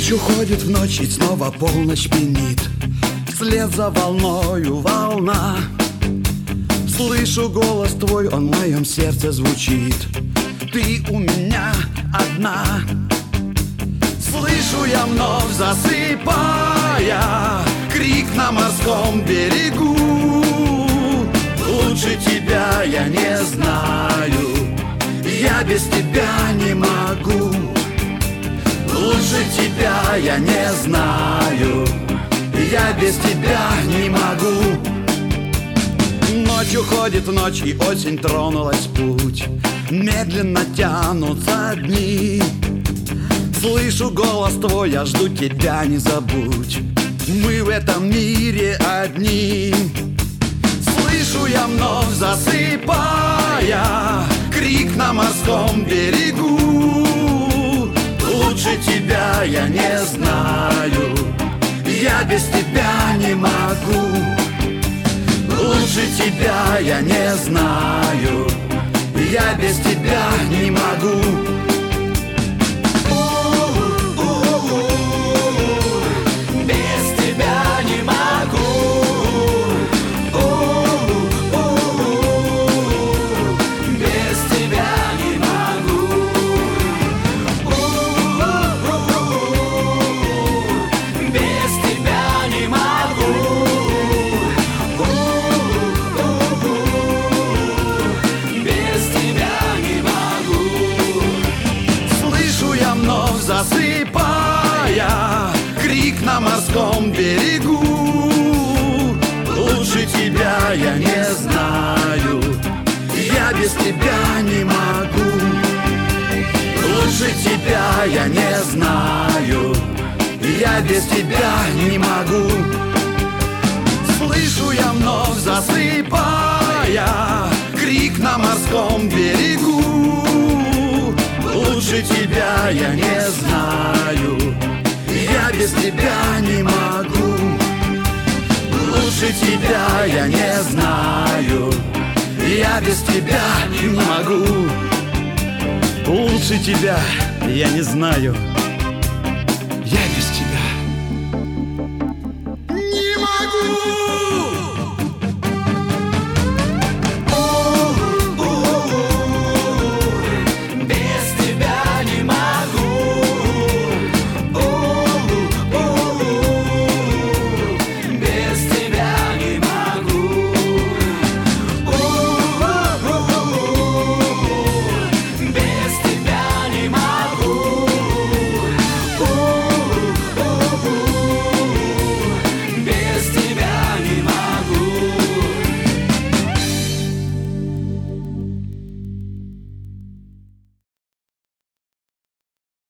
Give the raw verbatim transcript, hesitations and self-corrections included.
Ночь уходит в ночь, и снова полночь пьянит. Вслед за волною волна. Слышу голос твой, он в моем сердце звучит. Ты у меня одна. Слышу я вновь, засыпая, крик на морском берегу. Лучше тебя я не знаю, я без тебя не могу. Лучше тебя я не знаю, я без тебя не могу. Ночь уходит в ночь, и осень тронулась в путь. Медленно тянутся дни. Слышу голос твой, я жду тебя, не забудь. Мы в этом мире одни. Слышу я вновь, засыпая, крик на морском берегу. Лучше тебя я не знаю, я без тебя не могу. Лучше тебя я не знаю, я без тебя не могу. Засыпая, крик на морском берегу. Лучше тебя я не знаю, я без тебя не могу. Лучше тебя я не знаю, я без тебя не могу. Слышу я вновь, засыпая, крик на морском берегу. Лучше тебя я не знаю, я без тебя не могу. Лучше тебя я не знаю, я без тебя не могу. Лучше тебя я не знаю,